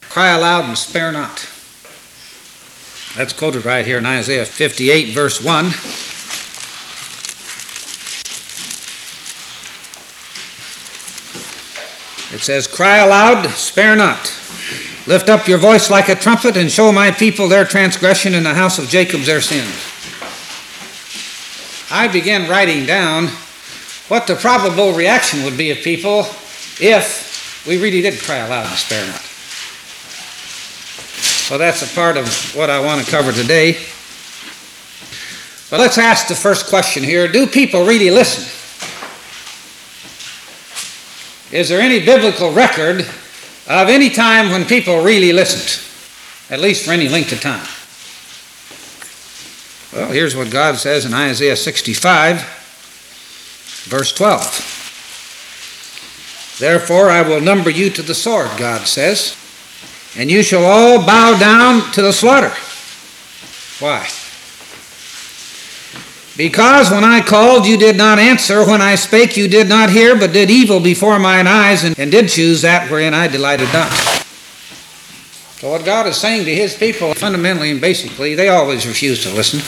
Cry aloud and spare not. That's quoted right here in Isaiah 58, verse 1. It says, cry aloud, spare not. Lift up your voice like a trumpet and show my people their transgression and the house of Jacob their sins. I began writing down what the probable reaction would be of people if we really did cry aloud and spare not. So that's a part of what I want to cover today. But let's ask the first question here. Do people really listen? Is there any biblical record of any time when people really listened, at least for any length of time? Well, here's what God says in Isaiah 65, verse 12. Therefore I will number you to the sword, God says, and you shall all bow down to the slaughter. Why? Because when I called, you did not answer. When I spake, you did not hear, but did evil before mine eyes, and did choose that wherein I delighted not. So what God is saying to his people, fundamentally and basically, they always refuse to listen.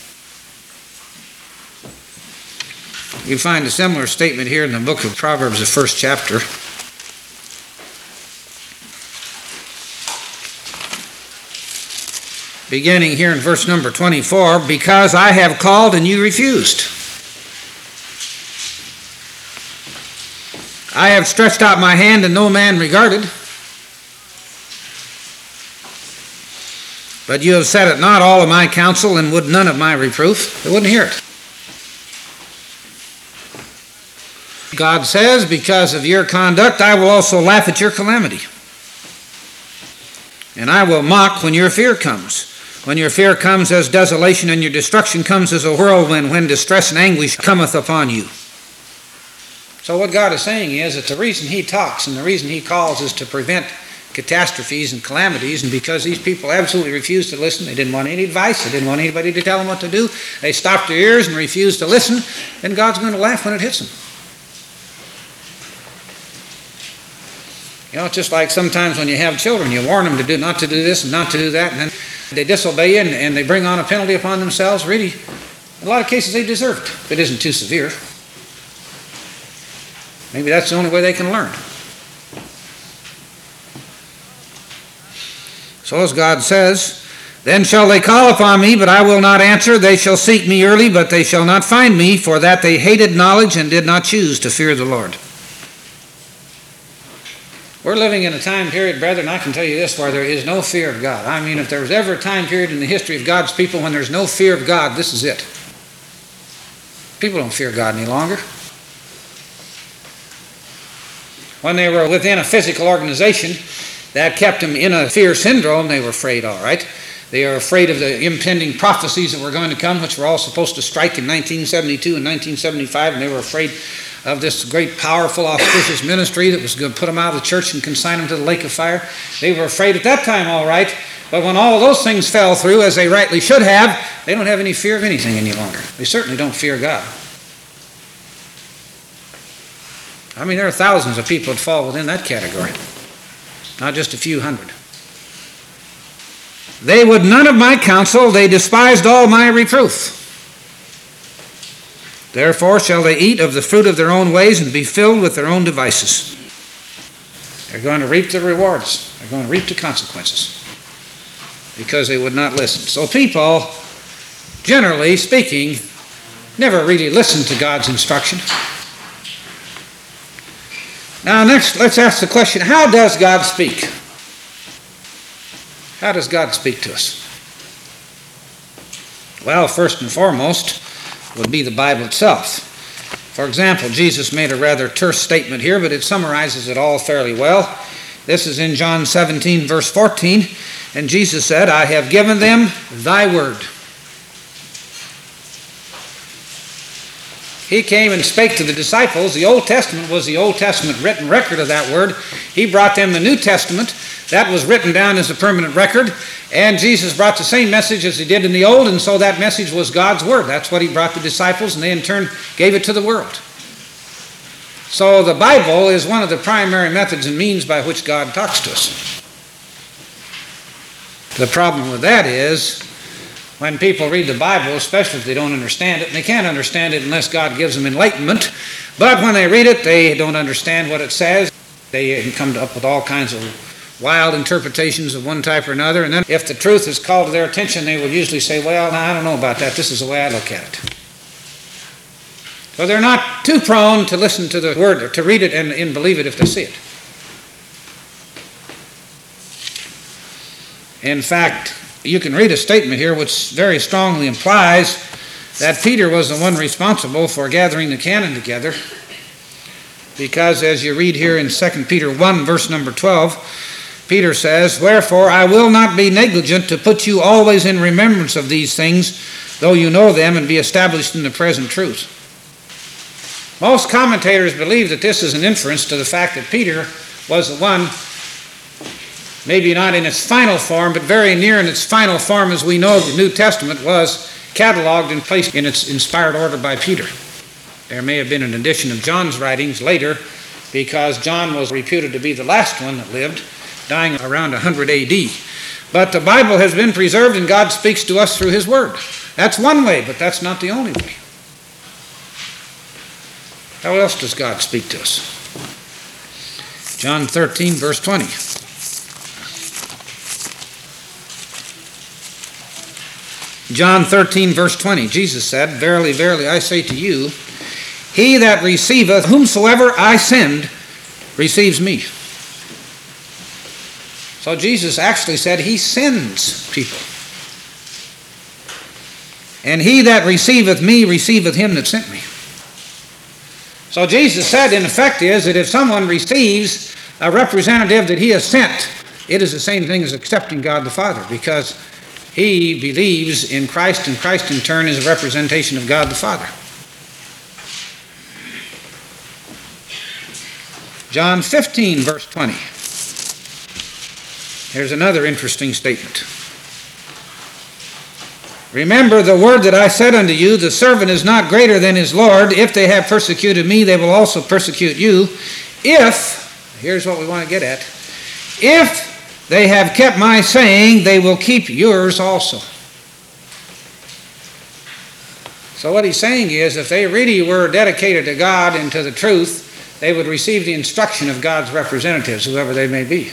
You find a similar statement here in the book of Proverbs, the first chapter. Beginning here in verse number 24, because I have called and you refused. I have stretched out my hand and no man regarded. But you have set at naught all of my counsel and would none of my reproof. They wouldn't hear it. God says, because of your conduct, I will also laugh at your calamity. And I will mock when your fear comes. When your fear comes as desolation and your destruction comes as a whirlwind, when distress and anguish cometh upon you. So what God is saying is that the reason he talks and the reason he calls is to prevent catastrophes and calamities, and because these people absolutely refused to listen, they didn't want any advice, they didn't want anybody to tell them what to do, they stopped their ears and refused to listen, then God's going to laugh when it hits them. You know, it's just like sometimes when you have children, you warn them to do not to do this and not to do that, and then they disobey you and they bring on a penalty upon themselves. Really, in a lot of cases they deserve it, if it isn't too severe. Maybe that's the only way they can learn. So as God says, then shall they call upon me, but I will not answer. They shall seek me early, but they shall not find me, for that they hated knowledge and did not choose to fear the Lord. We're living in a time period, brethren, I can tell you this, where there is no fear of God. I mean, if there was ever a time period in the history of God's people when there's no fear of God, this is it. People don't fear God any longer. When they were within a physical organization that kept them in a fear syndrome, they were afraid, all right. They are afraid of the impending prophecies that were going to come, which were all supposed to strike in 1972 and 1975, and they were afraid of this great, powerful, auspicious ministry that was going to put them out of the church and consign them to the lake of fire. They were afraid at that time, all right, but when all of those things fell through, as they rightly should have, they don't have any fear of anything any longer. They certainly don't fear God. I mean, there are thousands of people that fall within that category, not just a few hundred. They would none of my counsel, they despised all my reproof. Therefore shall they eat of the fruit of their own ways and be filled with their own devices. They're going to reap the rewards. They're going to reap the consequences because they would not listen. So people, generally speaking, never really listen to God's instruction. Now next, let's ask the question, how does God speak? How does God speak to us? Well, first and foremost would be the Bible itself. For example, Jesus made a rather terse statement here, but it summarizes it all fairly well. This is in John 17, verse 14, and Jesus said, I have given them thy word. He came and spake to the disciples. The Old Testament was the Old Testament written record of that word. He brought them the New Testament. That was written down as a permanent record. And Jesus brought the same message as he did in the Old, and so that message was God's word. That's what he brought the disciples, and they in turn gave it to the world. So the Bible is one of the primary methods and means by which God talks to us. The problem with that is when people read the Bible, especially if they don't understand it, and they can't understand it unless God gives them enlightenment, but when they read it, they don't understand what it says. They come up with all kinds of wild interpretations of one type or another, and then if the truth is called to their attention, they will usually say, well, I don't know about that. This is the way I look at it. So they're not too prone to listen to the Word, or to read it and believe it if they see it. In fact, you can read a statement here which very strongly implies that Peter was the one responsible for gathering the canon together, because as you read here in 2 Peter 1, verse number 12, Peter says, wherefore I will not be negligent to put you always in remembrance of these things, though you know them and be established in the present truth. Most commentators believe that this is an inference to the fact that Peter was the one, maybe not in its final form, but very near in its final form, as we know the New Testament was cataloged and placed in its inspired order by Peter. There may have been an addition of John's writings later, because John was reputed to be the last one that lived, dying around 100 A.D. But the Bible has been preserved, and God speaks to us through His Word. That's one way, but that's not the only way. How else does God speak to us? John 13, verse 20. John 13, verse 20, Jesus said, verily, verily, I say to you, he that receiveth whomsoever I send receives me. So Jesus actually said he sends people. And he that receiveth me receiveth him that sent me. So Jesus said, in effect, is that if someone receives a representative that he has sent, it is the same thing as accepting God the Father, because he believes in Christ, and Christ in turn is a representation of God the Father. John 15, verse 20. Here's another interesting statement. Remember the word that I said unto you, the servant is not greater than his Lord. If they have persecuted me, they will also persecute you. If, here's what we want to get at, if they have kept my saying, they will keep yours also. So what he's saying is, if they really were dedicated to God and to the truth, they would receive the instruction of God's representatives, whoever they may be.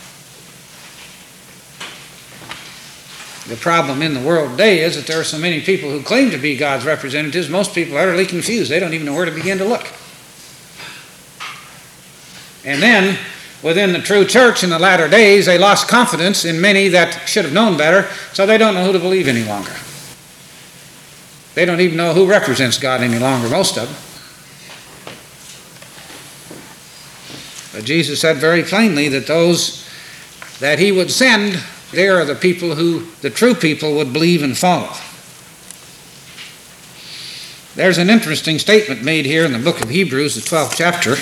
The problem in the world today is that there are so many people who claim to be God's representatives. Most people are utterly confused. They don't even know where to begin to look. And then, within the true church in the latter days, they lost confidence in many that should have known better, so they don't know who to believe any longer. They don't even know who represents God any longer, most of them. But Jesus said very plainly that those that he would send, they are the people who the true people would believe and follow. There's an interesting statement made here in the book of Hebrews, the 12th chapter.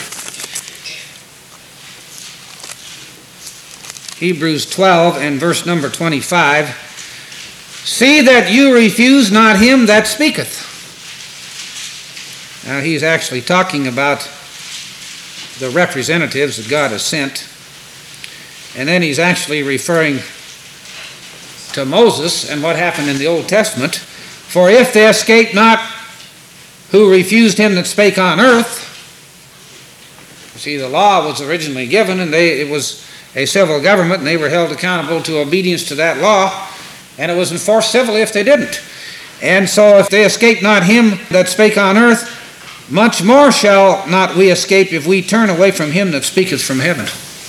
Hebrews 12 and verse number 25. See that you refuse not him that speaketh. Now he's actually talking about the representatives that God has sent. And then he's actually referring to Moses and what happened in the Old Testament. For if they escape not who refused him that spake on earth. You see, the law was originally given, and it was a civil government, and they were held accountable to obedience to that law, and it was enforced civilly if they didn't. And so if they escape not him that spake on earth, much more shall not we escape if we turn away from him that speaketh from heaven.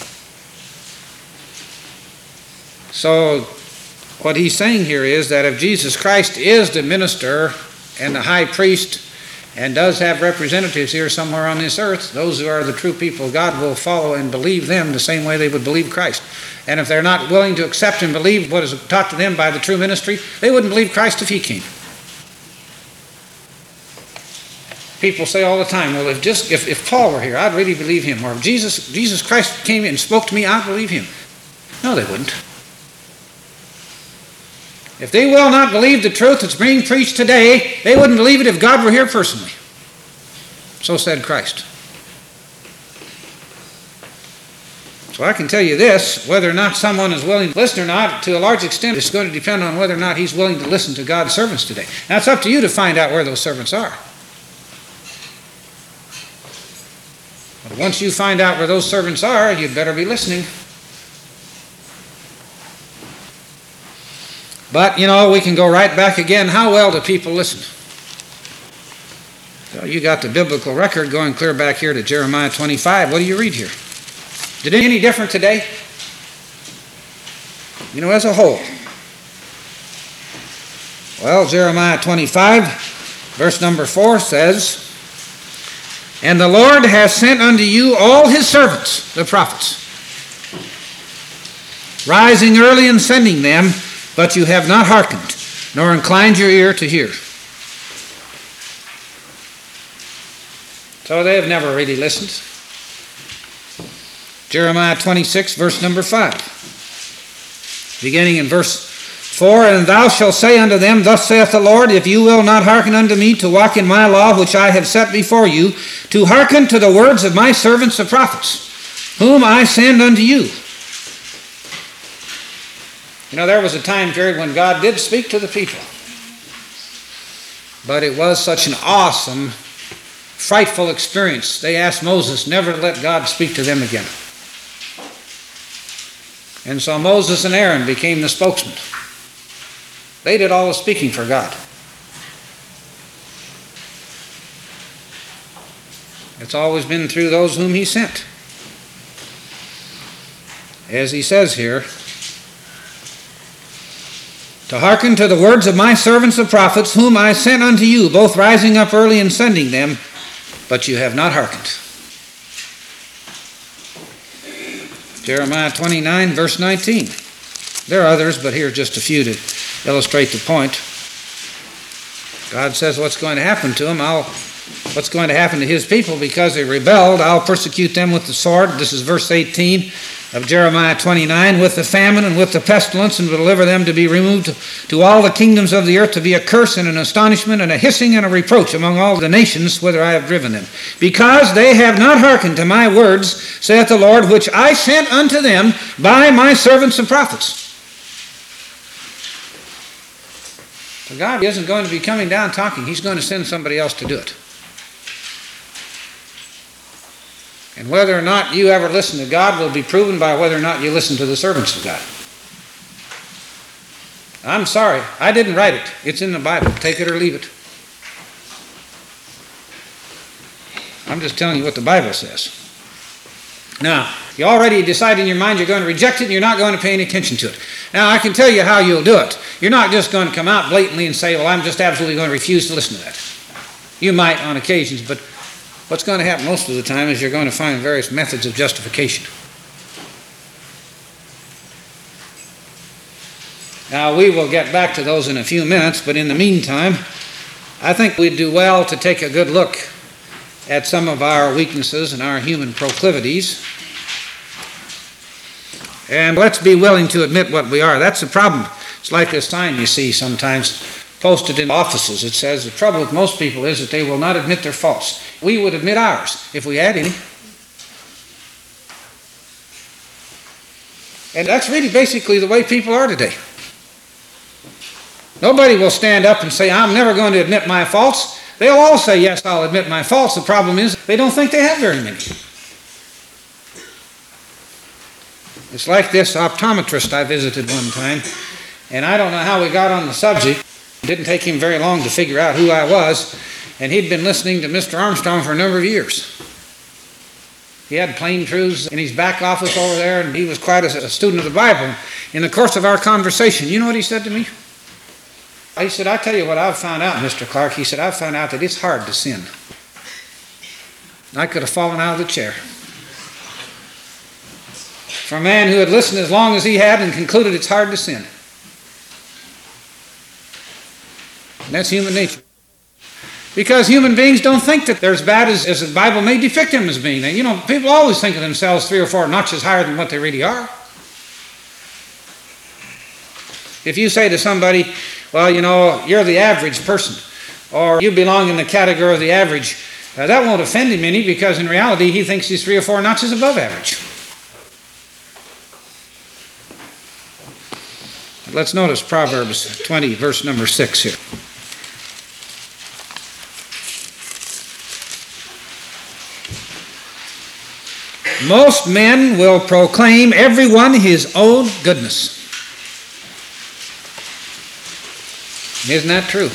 So what he's saying here is that if Jesus Christ is the minister and the high priest and does have representatives here somewhere on this earth, those who are the true people of God will follow and believe them the same way they would believe Christ. And if they're not willing to accept and believe what is taught to them by the true ministry, they wouldn't believe Christ if he came. People say all the time, well, if Paul were here, I'd really believe him. Or if Jesus Christ came and spoke to me, I'd believe him. No, they wouldn't. If they will not believe the truth that's being preached today, they wouldn't believe it if God were here personally. So said Christ. So I can tell you this, whether or not someone is willing to listen or not, to a large extent, it's going to depend on whether or not he's willing to listen to God's servants today. Now, it's up to you to find out where those servants are. But once you find out where those servants are, you'd better be listening. But, we can go right back again. How well do people listen? So you got the biblical record going clear back here to Jeremiah 25. What do you read here? Did it any different today? As a whole. Well, Jeremiah 25, verse number 4 says, "And the Lord has sent unto you all his servants, the prophets, rising early and sending them, but you have not hearkened, nor inclined your ear to hear." So they have never really listened. Jeremiah 26, verse number 5. Beginning in verse 4, "And thou shalt say unto them, Thus saith the Lord, if you will not hearken unto me to walk in my law which I have set before you, to hearken to the words of my servants the prophets, whom I send unto you." There was a time period when God did speak to the people. But it was such an awesome, frightful experience. They asked Moses never to let God speak to them again. And so Moses and Aaron became the spokesmen. They did all the speaking for God. It's always been through those whom he sent. As he says here, "To hearken to the words of my servants the prophets, whom I sent unto you, both rising up early and sending them, but you have not hearkened." Jeremiah 29, verse 19. There are others, but here are just a few to illustrate the point. God says what's going to happen to them. What's going to happen to his people because they rebelled, I'll persecute them with the sword. This is verse 18 of Jeremiah 29, "with the famine and with the pestilence, and will deliver them to be removed to all the kingdoms of the earth, to be a curse and an astonishment and a hissing and a reproach among all the nations whither I have driven them. Because they have not hearkened to my words, saith the Lord, which I sent unto them by my servants the prophets." So God isn't going to be coming down talking. He's going to send somebody else to do it. And whether or not you ever listen to God will be proven by whether or not you listen to the servants of God. I'm sorry, I didn't write it. It's in the Bible. Take it or leave it. I'm just telling you what the Bible says. Now, you already decide in your mind you're going to reject it and you're not going to pay any attention to it. Now, I can tell you how you'll do it. You're not just going to come out blatantly and say, well, I'm just absolutely going to refuse to listen to that. You might on occasions, but what's going to happen most of the time is you're going to find various methods of justification. Now, we will get back to those in a few minutes, but in the meantime, I think we'd do well to take a good look at some of our weaknesses and our human proclivities. And let's be willing to admit what we are. That's the problem. It's like this sign you see sometimes posted in offices. It says the trouble with most people is that they will not admit their faults. We would admit ours if we had any. And that's really basically the way people are today. Nobody will stand up and say, I'm never going to admit my faults. They'll all say, yes, I'll admit my faults. The problem is they don't think they have very many. It's like this optometrist I visited one time, and I don't know how we got on the subject. It didn't take him very long to figure out who I was, and he'd been listening to Mr. Armstrong for a number of years. He had plain truths in his back office over there, and he was quite a student of the Bible. In the course of our conversation, you know what he said to me? He said, I tell you what I've found out, Mr. Clark. He said, I've found out that it's hard to sin. I could have fallen out of the chair. For a man who had listened as long as he had and concluded it's hard to sin. And that's human nature. Because human beings don't think that they're as bad as the Bible may depict them as being. You know, people always think of themselves 3 or 4 notches higher than what they really are. If you say to somebody, well, you know, you're the average person, or you belong in the category of the average, that won't offend him any, because in reality he thinks he's 3 or 4 notches above average. Let's notice Proverbs 20, verse number 6 here. Most men will proclaim everyone his own goodness. Isn't that true?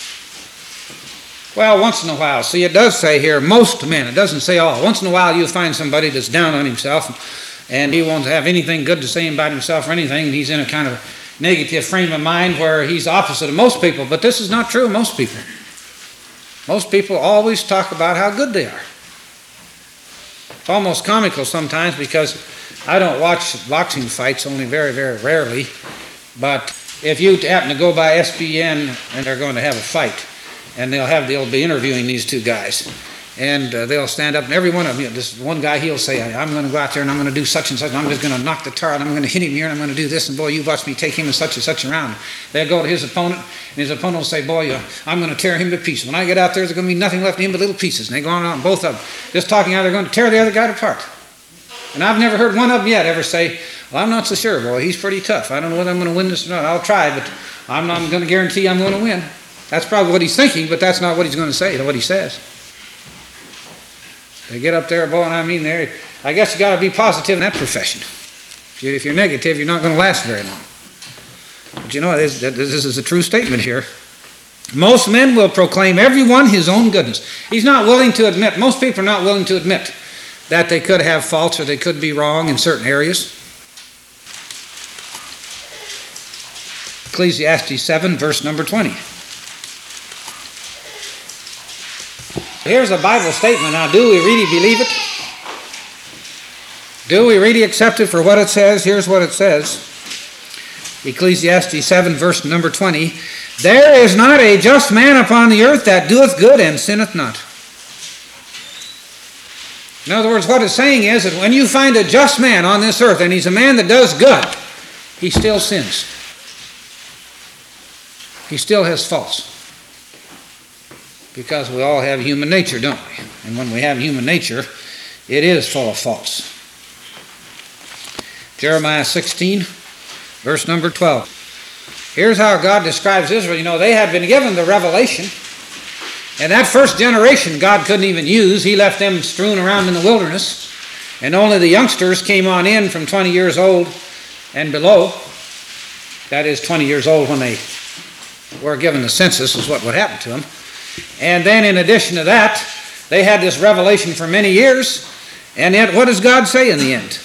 Well, once in a while. See, it does say here, most men. It doesn't say all. Once in a while you'll find somebody that's down on himself and he won't have anything good to say about himself or anything. And he's in a kind of negative frame of mind where he's opposite of most people. But this is not true of most people. Most people always talk about how good they are. It's almost comical sometimes because I don't watch boxing fights, only very, very rarely. But if you happen to go by SBN and they're going to have a fight, and they'll be interviewing these two guys, and they'll stand up, and every one of them, this one guy, he'll say, I'm going to go out there and I'm going to do such and such, and I'm just going to knock the tar out, I'm going to hit him here, and I'm going to do this, and boy, you watch me take him in such and such a round. They'll go to his opponent, and his opponent will say, boy, I'm going to tear him to pieces. When I get out there, there's going to be nothing left of him but little pieces. And they go on, both of them, just talking how they're going to tear the other guy apart. And I've never heard one of them yet ever say, well, I'm not so sure, boy, he's pretty tough. I don't know whether I'm going to win this or not. I'll try, but I'm not going to guarantee I'm going to win. That's probably what he's thinking, but that's not what he's going to say, what he says. They get up there, boy, and I mean, I guess you got to be positive in that profession. If you're negative, you're not going to last very long. But you know, this is a true statement here. Most men will proclaim everyone his own goodness. He's not willing to admit, most people are not willing to admit that they could have faults or they could be wrong in certain areas. Ecclesiastes 7, verse number 20. Here's a Bible statement. Now, do we really believe it? Do we really accept it for what it says? Here's what it says. Ecclesiastes 7, verse number 20. There is not a just man upon the earth that doeth good and sinneth not. In other words, what it's saying is that when you find a just man on this earth, and he's a man that does good, he still sins. He still has faults. Because we all have human nature, don't we? And when we have human nature, it is full of faults. Jeremiah 16, verse number 12. Here's how God describes Israel. You know, they had been given the revelation. And that first generation God couldn't even use. He left them strewn around in the wilderness. And only the youngsters came on in from 20 years old and below. That is 20 years old when they were given the census is what would happen to them. And then in addition to that, they had this revelation for many years. And yet what does God say in the end?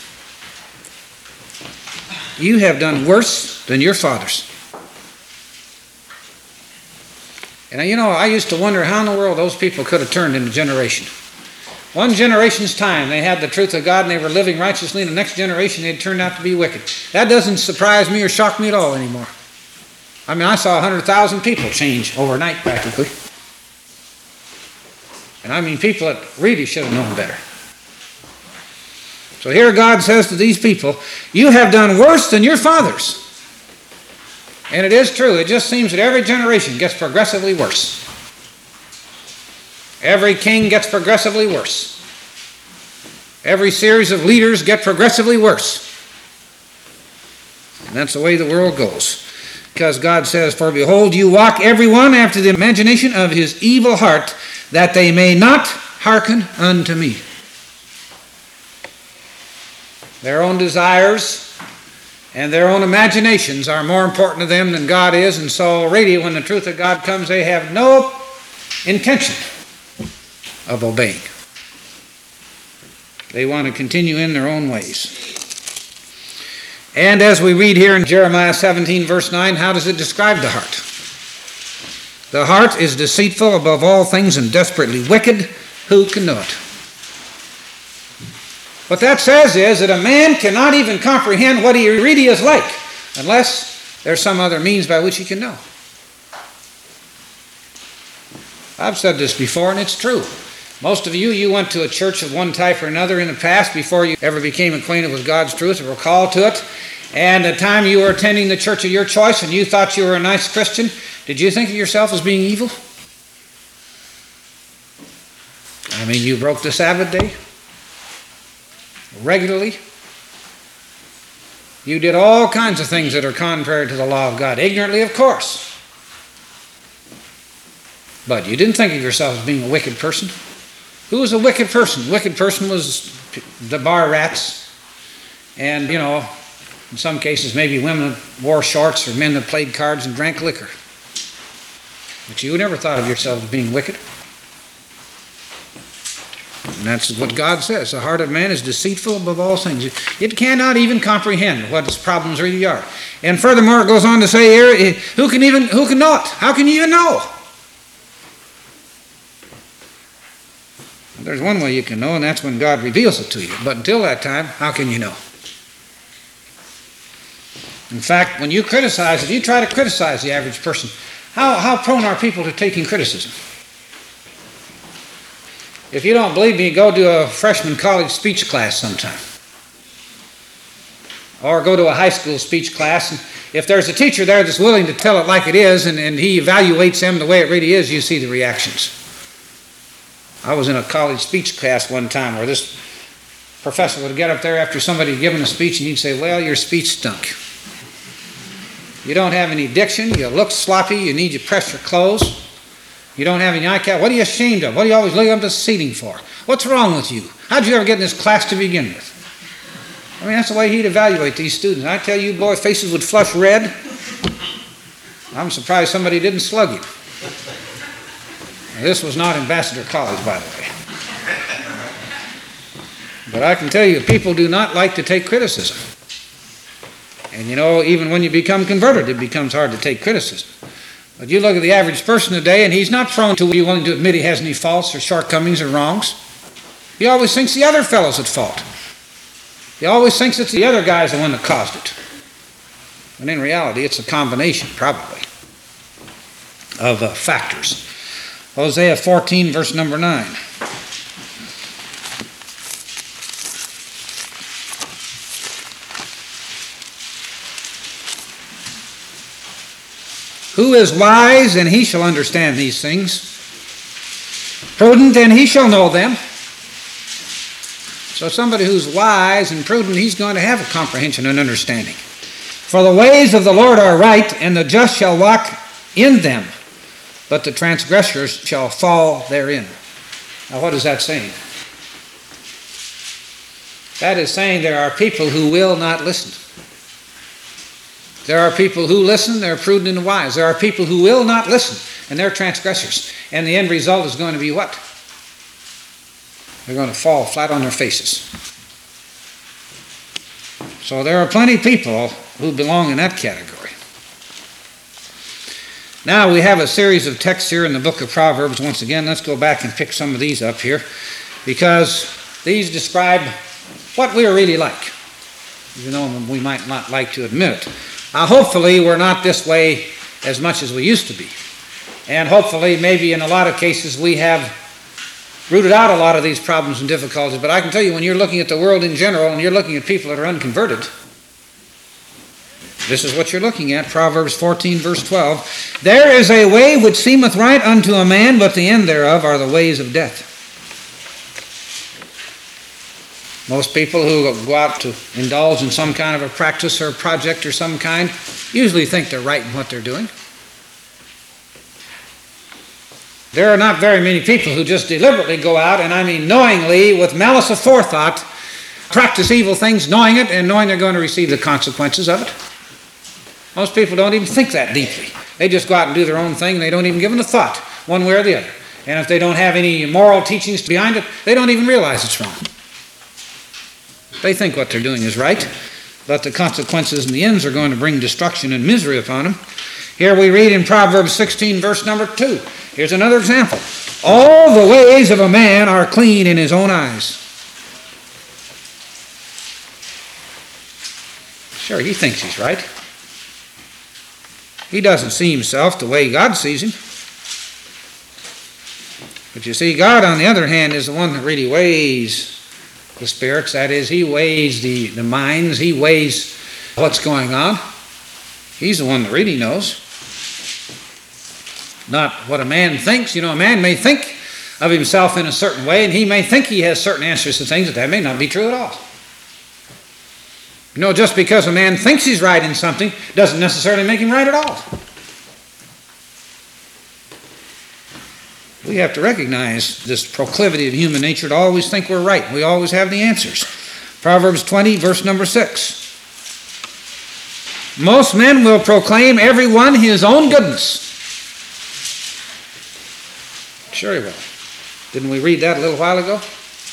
You have done worse than your fathers. And you know, I used to wonder how in the world those people could have turned in a generation. One generation's time, they had the truth of God and they were living righteously. And the next generation, they'd turned out to be wicked. That doesn't surprise me or shock me at all anymore. I mean, I saw 100,000 people change overnight practically. And I mean people that really should have known better. So here God says to these people, you have done worse than your fathers. And it is true. It just seems that every generation gets progressively worse. Every king gets progressively worse. Every series of leaders get progressively worse. And that's the way the world goes. Because God says, for behold, you walk every one after the imagination of his evil heart, that they may not hearken unto me. Their own desires and their own imaginations are more important to them than God is, and so really when the truth of God comes, they have no intention of obeying. They want to continue in their own ways. And as we read here in Jeremiah 17, verse 9, how does it describe the heart? The heart is deceitful above all things and desperately wicked. Who can know it? What that says is that a man cannot even comprehend what he really is like unless there's some other means by which he can know. I've said this before, and it's true. Most of you went to a church of one type or another in the past before you ever became acquainted with God's truth or were called to it. And the time you were attending the church of your choice and you thought you were a nice Christian, did you think of yourself as being evil? I mean, you broke the Sabbath day regularly. You did all kinds of things that are contrary to the law of God, ignorantly, of course. But you didn't think of yourself as being a wicked person. Who was a wicked person? A wicked person was the bar rats. And, in some cases, maybe women that wore shorts or men that played cards and drank liquor. But you never thought of yourself as being wicked. And that's what God says. The heart of man is deceitful above all things. It cannot even comprehend what its problems really are. And furthermore, it goes on to say here, who can know it? How can you even know? There's one way you can know, and that's when God reveals it to you. But until that time, how can you know? In fact, when you criticize, if you try to criticize the average person, how prone are people to taking criticism? If you don't believe me, go to a freshman college speech class sometime. Or go to a high school speech class. And if there's a teacher there that's willing to tell it like it is, and he evaluates them the way it really is, you see the reactions. I was in a college speech class one time where this professor would get up there after somebody had given a speech and he'd say, well, your speech stunk. You don't have any diction, you look sloppy, you need to press your clothes. You don't have any eye contact. What are you ashamed of? What are you always looking up to the seating for? What's wrong with you? How'd you ever get in this class to begin with? I mean, that's the way he'd evaluate these students. I tell you, boy, faces would flush red. I'm surprised somebody didn't slug you. Now, this was not Ambassador College, by the way. But I can tell you, people do not like to take criticism. And even when you become converted, it becomes hard to take criticism. But you look at the average person today, and he's not prone to be willing to admit he has any faults or shortcomings or wrongs. He always thinks the other fellow's at fault. He always thinks it's the other guy's the one that caused it. And in reality, it's a combination, probably, of factors. Hosea 14, verse number 9. Who is wise, and he shall understand these things. Prudent, and he shall know them. So somebody who's wise and prudent, he's going to have a comprehension and understanding. For the ways of the Lord are right, and the just shall walk in them, but the transgressors shall fall therein. Now what is that saying? That is saying there are people who will not listen. There are people who listen, they're prudent and wise. There are people who will not listen, and they're transgressors. And the end result is going to be what? They're going to fall flat on their faces. So there are plenty of people who belong in that category. Now we have a series of texts here in the book of Proverbs. Once again, let's go back and pick some of these up here, because these describe what we are really like, even though we might not like to admit it. Hopefully we're not this way as much as we used to be. And hopefully maybe in a lot of cases we have rooted out a lot of these problems and difficulties. But I can tell you, when you're looking at the world in general and you're looking at people that are unconverted, this is what you're looking at. Proverbs 14, verse 12. There is a way which seemeth right unto a man, but the end thereof are the ways of death. Most people who go out to indulge in some kind of a practice or a project or some kind usually think they're right in what they're doing. There are not very many people who just deliberately go out, and I mean knowingly, with malice aforethought, practice evil things, knowing it and knowing they're going to receive the consequences of it. Most people don't even think that deeply. They just go out and do their own thing, and they don't even give it a thought, one way or the other. And if they don't have any moral teachings behind it, they don't even realize it's wrong. They think what they're doing is right, but the consequences and the ends are going to bring destruction and misery upon them. Here we read in Proverbs 16, verse number 2. Here's another example. All the ways of a man are clean in his own eyes. Sure, he thinks he's right. He doesn't see himself the way God sees him. But you see, God, on the other hand, is the one that really weighs the spirits. That is, he weighs the minds. He weighs what's going on. He's the one that really knows. Not what a man thinks. A man may think of himself in a certain way, and he may think he has certain answers to things, but that may not be true at all. You know, just because a man thinks he's right in something doesn't necessarily make him right at all. We have to recognize this proclivity of human nature to always think we're right. We always have the answers. Proverbs 20, verse number 6. Most men will proclaim every one his own goodness. Sure he will. Didn't we read that a little while ago?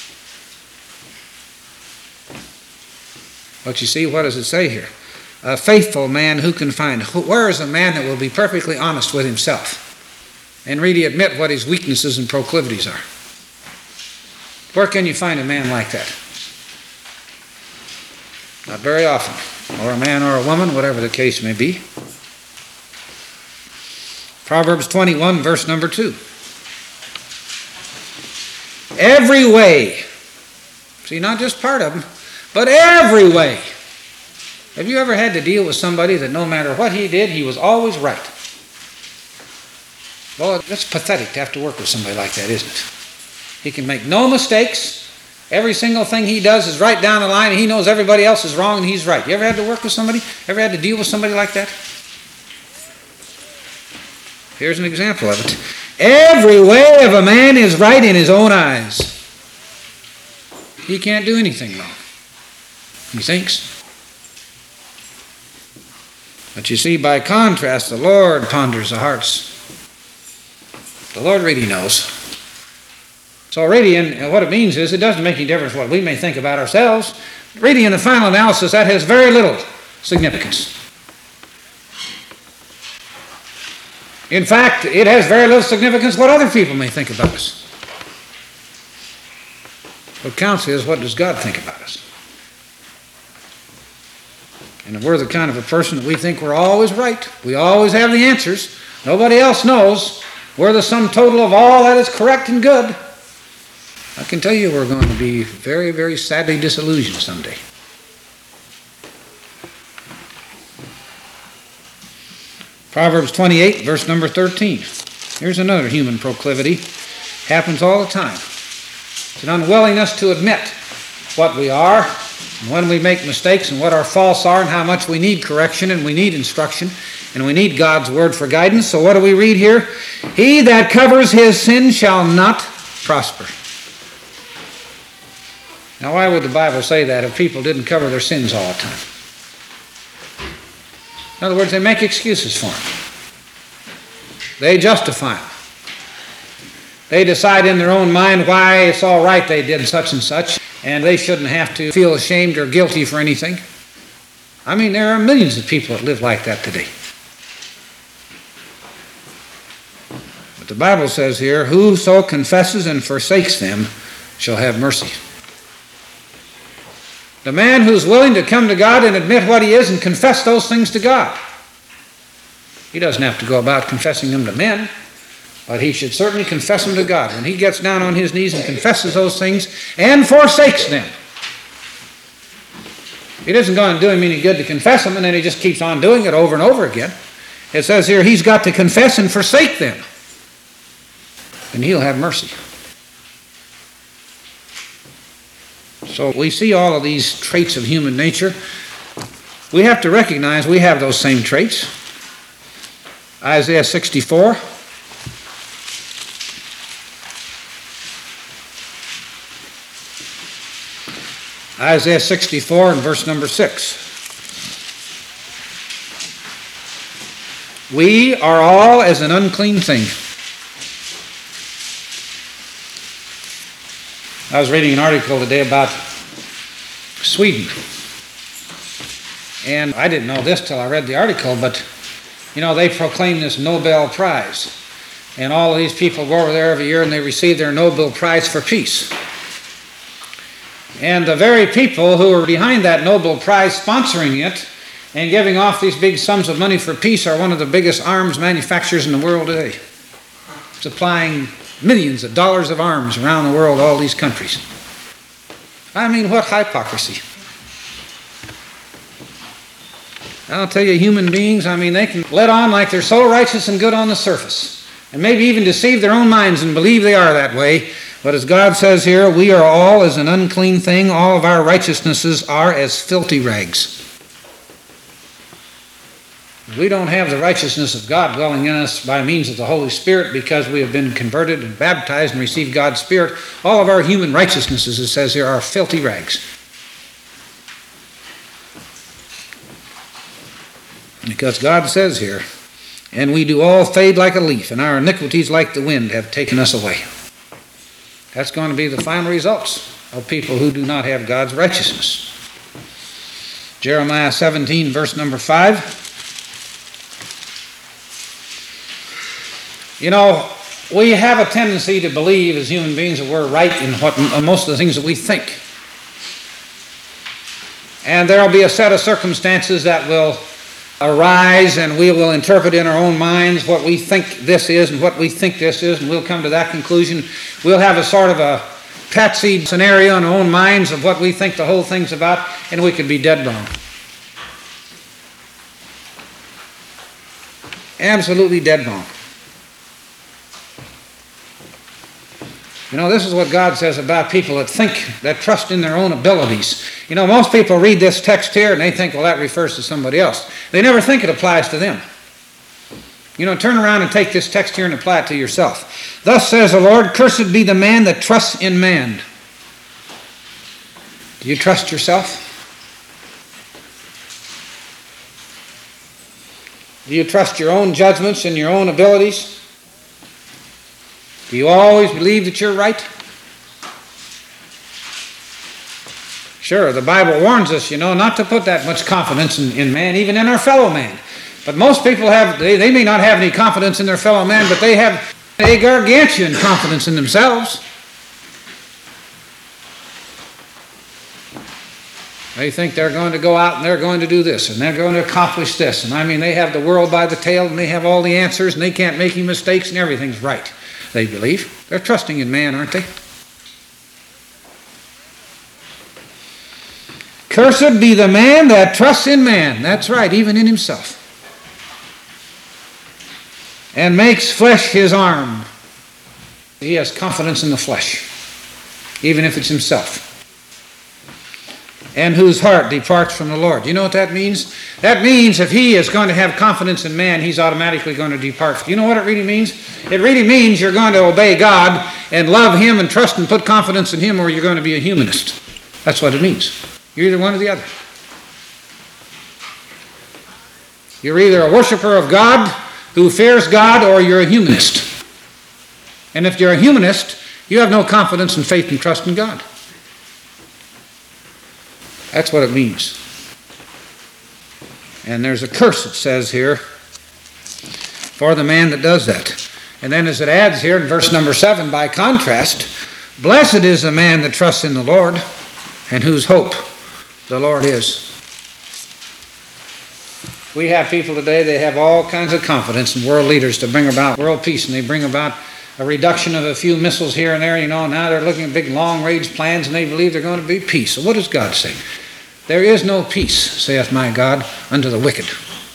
But you see, what does it say here? A faithful man who can find. Where is a man that will be perfectly honest with himself and really admit what his weaknesses and proclivities are? Where can you find a man like that? Not very often. Or a man or a woman, whatever the case may be. Proverbs 21, verse number 2. Every way. See, not just part of them, but every way. Have you ever had to deal with somebody that no matter what he did, he was always right? Well, that's pathetic to have to work with somebody like that, isn't it? He can make no mistakes. Every single thing he does is right down the line, and he knows everybody else is wrong and he's right. You ever had to work with somebody? Ever had to deal with somebody like that? Here's an example of it. Every way of a man is right in his own eyes. He can't do anything wrong. He thinks. But you see, by contrast, the Lord ponders the hearts. The Lord really knows. So really, and what it means is it doesn't make any difference what we may think about ourselves. Really, in the final analysis, that has very little significance. In fact, it has very little significance what other people may think about us. What counts is, what does God think about us? And if we're the kind of a person that we think we're always right, we always have the answers, nobody else knows, we're the sum total of all that is correct and good, I can tell you we're going to be very, very sadly disillusioned someday. Proverbs 28, verse number 13. Here's another human proclivity. Happens all the time. It's an unwillingness to admit what we are, and when we make mistakes, and what our faults are, and how much we need correction, and we need instruction, and we need God's word for guidance. So what do we read here? He that covers his sin shall not prosper. Now, why would the Bible say that if people didn't cover their sins all the time? In other words, they make excuses for them. They justify them. They decide in their own mind why it's all right they did such and such, and they shouldn't have to feel ashamed or guilty for anything. I mean, there are millions of people that live like that today. But the Bible says here, whoso confesses and forsakes them shall have mercy. The man who's willing to come to God and admit what he is and confess those things to God. He doesn't have to go about confessing them to men, but he should certainly confess them to God. When he gets down on his knees and confesses those things and forsakes them. It isn't going to do him any good to confess them, and then he just keeps on doing it over and over again. It says here he's got to confess and forsake them, and he'll have mercy. So we see all of these traits of human nature. We have to recognize we have those same traits. Isaiah 64. Isaiah 64 and verse number 6. We are all as an unclean thing. I was reading an article today about Sweden. And I didn't know this till I read the article, but, they proclaim this Nobel Prize. And all of these people go over there every year and they receive their Nobel Prize for peace. And the very people who are behind that Nobel Prize sponsoring it and giving off these big sums of money for peace are one of the biggest arms manufacturers in the world today, supplying millions of dollars of arms around the world, all these countries. I mean, what hypocrisy. I'll tell you, human beings, they can let on like they're so righteous and good on the surface, and maybe even deceive their own minds and believe they are that way, But as God says here, we are all as an unclean thing. All of our righteousnesses are as filthy rags. We don't have the righteousness of God dwelling in us by means of the Holy Spirit because we have been converted and baptized and received God's Spirit. All of our human righteousnesses, it says here, are filthy rags. Because God says here, and we do all fade like a leaf, and our iniquities like the wind have taken us away. That's going to be the final results of people who do not have God's righteousness. Jeremiah 17, verse number 5. You know, we have a tendency to believe as human beings that we're right in most of the things that we think. And there will be a set of circumstances that will arise, and we will interpret in our own minds what we think this is and what we think this is, and we'll come to that conclusion. We'll have a sort of a patsy scenario in our own minds of what we think the whole thing's about, and we could be dead wrong. Absolutely dead wrong. You know, this is what God says about people that think, that trust in their own abilities. You know, most people read this text here and they think, well, that refers to somebody else. They never think it applies to them. You know, turn around and take this text here and apply it to yourself. Thus says the Lord, cursed be the man that trusts in man. Do you trust yourself? Do you trust your own judgments and your own abilities? Do you always believe that you're right? Sure, the Bible warns us, you know, not to put that much confidence in man, even in our fellow man. But most people have, they may not have any confidence in their fellow man, but they have a gargantuan confidence in themselves. They think they're going to go out and they're going to do this and they're going to accomplish this. And I mean, they have the world by the tail and they have all the answers and they can't make any mistakes and everything's right. They believe. They're trusting in man, aren't they? Cursed be the man that trusts in man. That's right, even in himself. And makes flesh his arm. He has confidence in the flesh, even if it's himself. And whose heart departs from the Lord. You know what that means? That means if he is going to have confidence in man, he's automatically going to depart. You know what it really means? It really means you're going to obey God and love him and trust and put confidence in him, or you're going to be a humanist. That's what it means. You're either one or the other. You're either a worshiper of God who fears God, or you're a humanist. And if you're a humanist, you have no confidence and faith and trust in God. That's what it means. And there's a curse, it says here, for the man that does that. And then as it adds here in verse number 7, by contrast, blessed is the man that trusts in the Lord and whose hope the Lord is. We have people today, they have all kinds of confidence in world leaders to bring about world peace, and they bring about a reduction of a few missiles here and there. You know, now they're looking at big long-range plans and they believe they're going to be peace. So what does God say? There is no peace, saith my God, unto the wicked.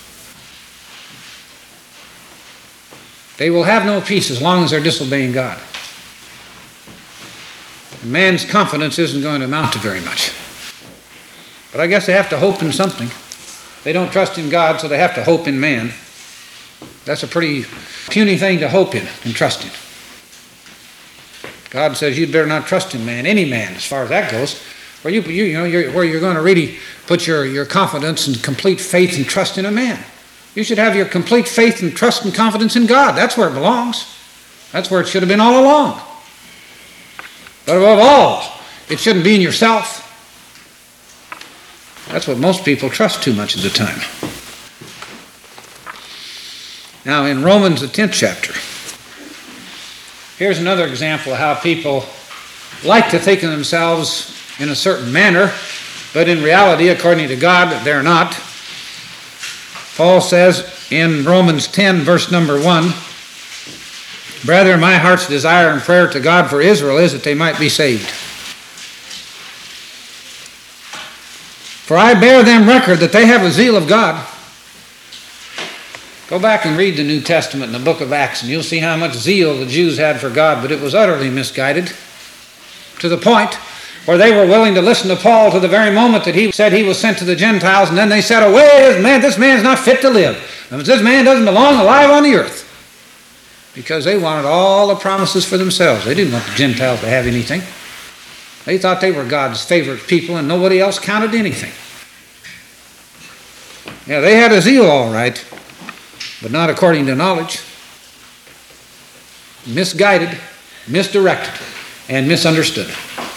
They will have no peace as long as they're disobeying God. Man's confidence isn't going to amount to very much. But I guess they have to hope in something. They don't trust in God, so they have to hope in man. That's a pretty puny thing to hope in and trust in. God says you'd better not trust in man, any man, as far as that goes. Where you're going to really put your confidence and complete faith and trust in a man. You should have your complete faith and trust and confidence in God. That's where it belongs. That's where it should have been all along. But above all, it shouldn't be in yourself. That's what most people trust too much of the time. Now in Romans, the 10th chapter, here's another example of how people like to think of themselves in a certain manner, but in reality, according to God, they're not. Paul says in Romans 10, verse number 1, Brethren, my heart's desire and prayer to God for Israel is that they might be saved. For I bear them record that they have a zeal of God. Go back and read the New Testament in the book of Acts, and you'll see how much zeal the Jews had for God, but it was utterly misguided. to the point where they were willing to listen to Paul to the very moment that he said he was sent to the Gentiles, and then they said, "Away, this man's not fit to live. This man doesn't belong alive on the earth." Because they wanted all the promises for themselves. They didn't want the Gentiles to have anything. They thought they were God's favorite people and nobody else counted anything. Yeah, they had a zeal all right, but not according to knowledge. Misguided, misdirected, and misunderstood.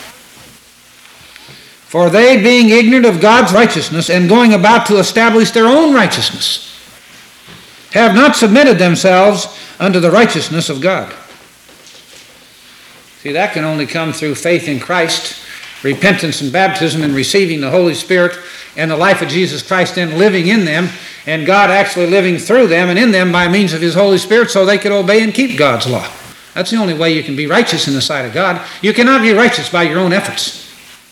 For they, being ignorant of God's righteousness and going about to establish their own righteousness, have not submitted themselves unto the righteousness of God. See, that can only come through faith in Christ, repentance and baptism, and receiving the Holy Spirit and the life of Jesus Christ then living in them, and God actually living through them and in them by means of His Holy Spirit so they could obey and keep God's law. That's the only way you can be righteous in the sight of God. You cannot be righteous by your own efforts.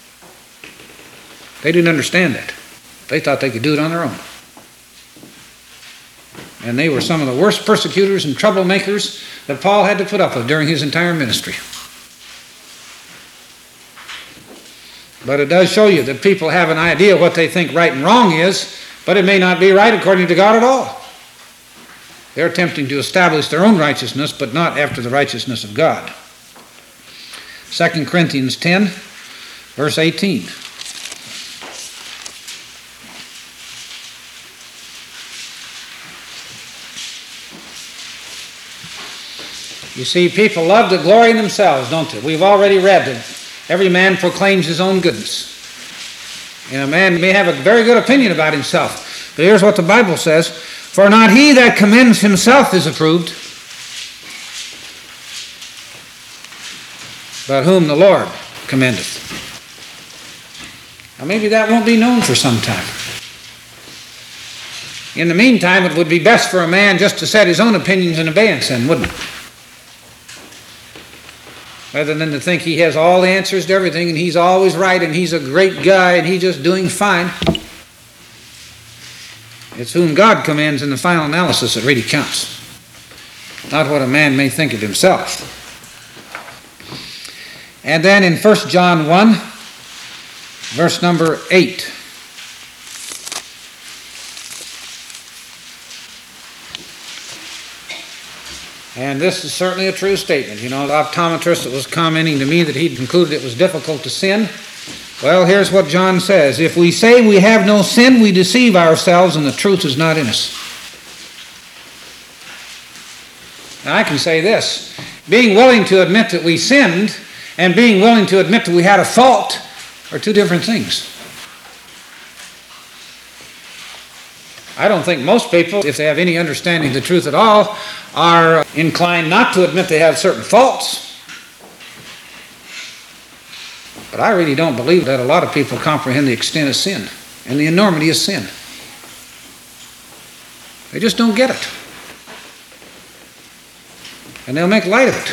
They didn't understand that. They thought they could do it on their own. And they were some of the worst persecutors and troublemakers that Paul had to put up with during his entire ministry. But it does show you that people have an idea what they think right and wrong is, but it may not be right according to God at all. They're attempting to establish their own righteousness, but not after the righteousness of God. 2 Corinthians 10, verse 18. You see, people love to glory in themselves, don't they? We've already read that every man proclaims his own goodness. And a man may have a very good opinion about himself. But here's what the Bible says: "For not he that commends himself is approved, but whom the Lord commendeth." Now maybe that won't be known for some time. In the meantime, it would be best for a man just to set his own opinions in abeyance then, wouldn't it? Rather than to think he has all the answers to everything and he's always right and he's a great guy and he's just doing fine. It's whom God commands in the final analysis that really counts, not what a man may think of himself. And then in 1 John 1, verse number 8. And this is certainly a true statement. You know, the optometrist that was commenting to me that he'd concluded it was difficult to sin. Well, here's what John says: "If we say we have no sin, we deceive ourselves and the truth is not in us." Now, I can say this: being willing to admit that we sinned and being willing to admit that we had a fault are two different things. I don't think most people, if they have any understanding of the truth at all, are inclined not to admit they have certain faults. But I really don't believe that a lot of people comprehend the extent of sin and the enormity of sin. They just don't get it. And they'll make light of it.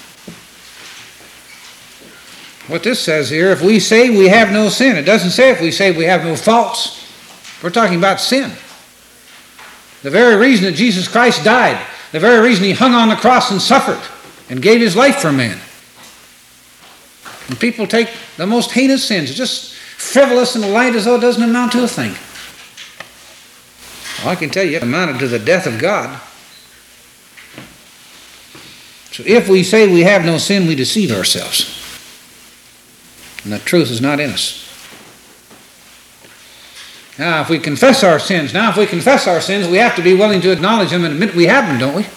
What this says here, if we say we have no sin, it doesn't say if we say we have no faults. We're talking about sin. The very reason that Jesus Christ died, the very reason He hung on the cross and suffered and gave His life for man. And people take the most heinous sins, just frivolous and light as though it doesn't amount to a thing. Well, I can tell you, it amounted to the death of God. So if we say we have no sin, we deceive ourselves. And the truth is not in us. Now, if we confess our sins, we have to be willing to acknowledge them and admit we have them, don't we?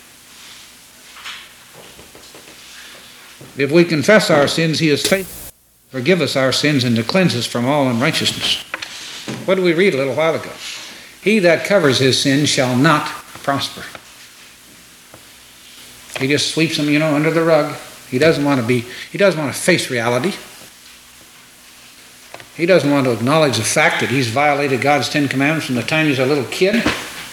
If we confess our sins, He is faithful to forgive us our sins and to cleanse us from all unrighteousness. What did we read a little while ago? He that covers his sins shall not prosper. He just sweeps them, under the rug. He doesn't want to face reality. He doesn't want to acknowledge the fact that he's violated God's 10 Commandments from the time he's a little kid.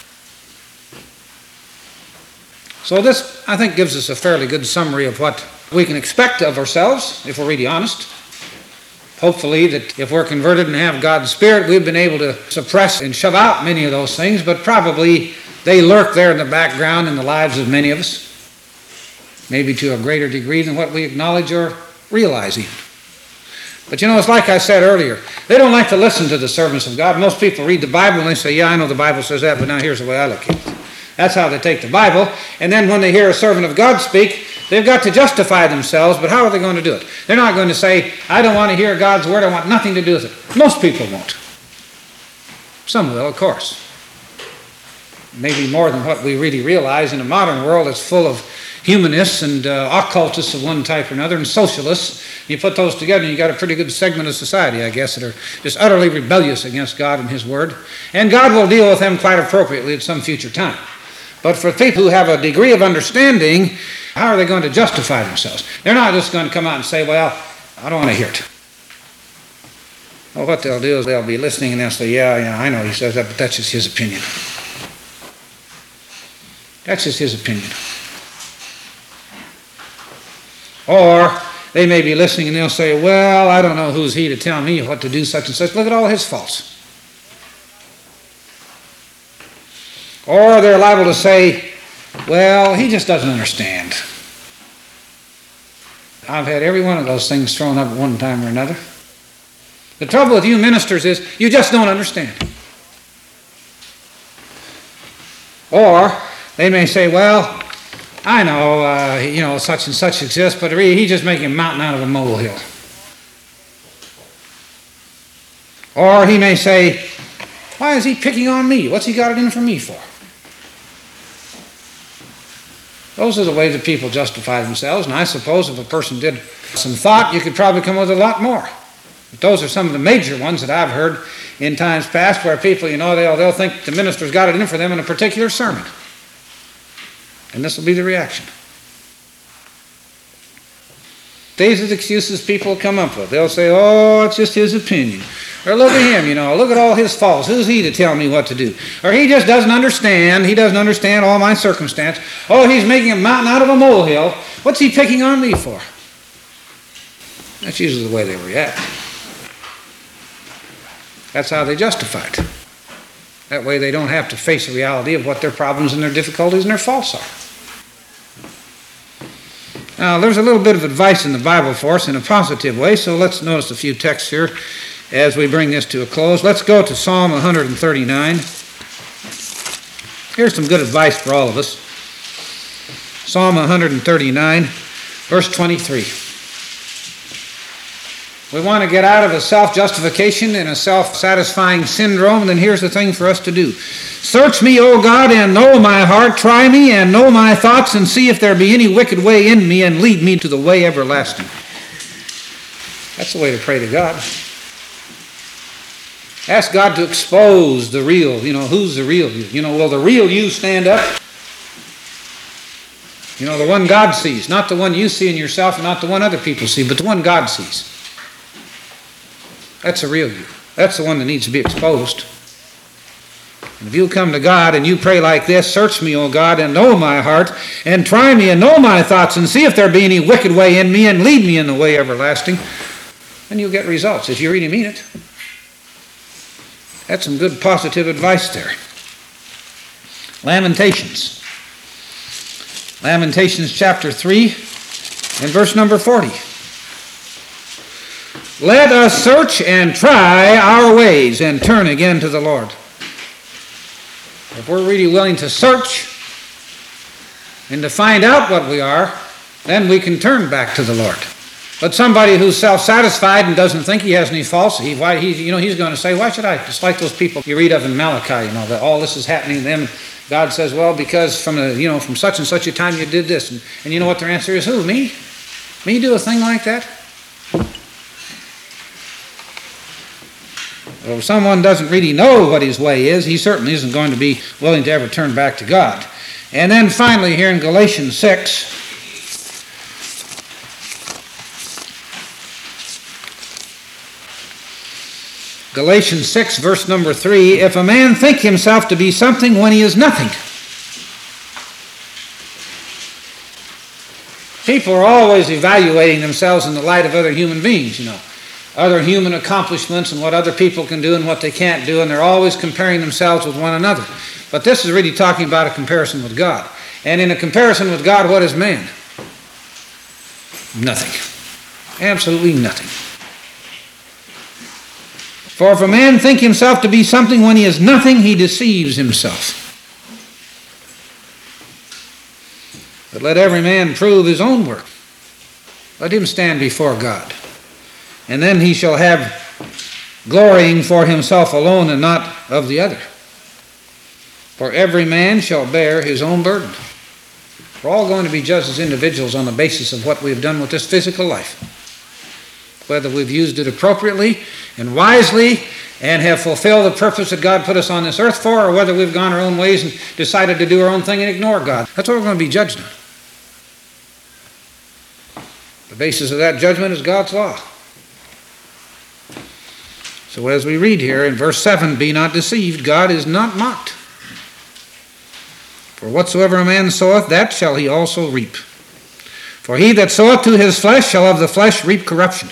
So this, I think, gives us a fairly good summary of what we can expect of ourselves, if we're really honest. Hopefully that if we're converted and have God's Spirit, we've been able to suppress and shove out many of those things, but probably they lurk there in the background in the lives of many of us, maybe to a greater degree than what we acknowledge or realizing. But you know, it's like I said earlier, they don't like to listen to the servants of God. Most people read the Bible and they say, yeah, I know the Bible says that, but now here's the way I look at it. That's how they take the Bible. And then when they hear a servant of God speak, they've got to justify themselves, but how are they going to do it? They're not going to say, I don't want to hear God's word, I want nothing to do with it. Most people won't. Some will, of course. Maybe more than what we really realize. In a modern world that's full of humanists and occultists of one type or another and socialists. You put those together and you got a pretty good segment of society, I guess, that are just utterly rebellious against God and His Word. And God will deal with them quite appropriately at some future time. But for people who have a degree of understanding, how are they going to justify themselves? They're not just going to come out and say, well, I don't want to hear it. Well, what they'll do is they'll be listening and they'll say, yeah, I know he says that, but that's just his opinion. That's just his opinion. Or they may be listening and they'll say, well, I don't know who's he to tell me what to do, such and such. Look at all his faults. Or they're liable to say, well, he just doesn't understand. I've had every one of those things thrown up at one time or another. The trouble with you ministers is you just don't understand. Or they may say, well, I know, such and such exists, but really he's just making a mountain out of a molehill. Or he may say, why is he picking on me? What's he got it in for me for? Those are the ways that people justify themselves, and I suppose if a person did some thought, you could probably come up with a lot more. But those are some of the major ones that I've heard in times past where people, they'll think the minister's got it in for them in a particular sermon. And this will be the reaction. These are the excuses people come up with. They'll say, oh, it's just his opinion. Or look at him, look at all his faults. Who's he to tell me what to do? Or he just doesn't understand. He doesn't understand all my circumstance. Oh, he's making a mountain out of a molehill. What's he picking on me for? That's usually the way they react. That's how they justify it. That way they don't have to face the reality of what their problems and their difficulties and their faults are. Now, there's a little bit of advice in the Bible for us in a positive way, so let's notice a few texts here as we bring this to a close. Let's go to Psalm 139. Here's some good advice for all of us. Psalm 139, verse 23. We want to get out of a self-justification and a self-satisfying syndrome, then here's the thing for us to do. Search me, O God, and know my heart. Try me and know my thoughts, and see if there be any wicked way in me, and lead me to the way everlasting. That's the way to pray to God. Ask God to expose the real, who's the real you? Will the real you stand up? The one God sees, not the one you see in yourself and not the one other people see, but the one God sees. That's the real you. That's the one that needs to be exposed. And if you come to God and you pray like this, search me, O God, and know my heart, and try me and know my thoughts, and see if there be any wicked way in me, and lead me in the way everlasting, then you'll get results if you really mean it. That's some good positive advice there. Lamentations. Lamentations chapter 3 and verse number 40. Let us search and try our ways and turn again to the Lord. If we're really willing to search and to find out what we are, then we can turn back to the Lord. But somebody who's self-satisfied and doesn't think he has any faults, he's going to say, why should I? Just like those people you read of in Malachi, that all this is happening to them. God says, well, because from such and such a time you did this. And you know what their answer is? Who, me? Me do a thing like that? Well, if someone doesn't really know what his way is, he certainly isn't going to be willing to ever turn back to God. And then finally here in Galatians 6, Galatians 6, verse number 3, if a man think himself to be something when he is nothing. People are always evaluating themselves in the light of other human beings, other human accomplishments and what other people can do and what they can't do, and they're always comparing themselves with one another. But this is really talking about a comparison with God. And in a comparison with God, what is man? Nothing. Absolutely nothing. For if a man think himself to be something when he is nothing, he deceives himself. But let every man prove his own work. Let him stand before God. And then he shall have glorying for himself alone and not of the other. For every man shall bear his own burden. We're all going to be judged as individuals on the basis of what we've done with this physical life. Whether we've used it appropriately and wisely and have fulfilled the purpose that God put us on this earth for, or whether we've gone our own ways and decided to do our own thing and ignore God. That's what we're going to be judged on. The basis of that judgment is God's law. So as we read here in verse 7, be not deceived, God is not mocked. For whatsoever a man soweth, that shall he also reap. For he that soweth to his flesh shall of the flesh reap corruption.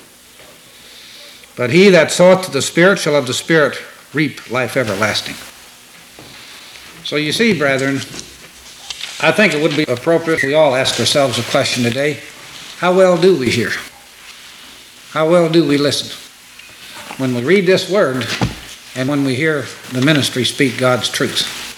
But he that soweth to the Spirit shall of the Spirit reap life everlasting. So you see, brethren, I think it would be appropriate if we all ask ourselves a question today. How well do we hear? How well do we listen? When we read this word and when we hear the ministry speak God's truth.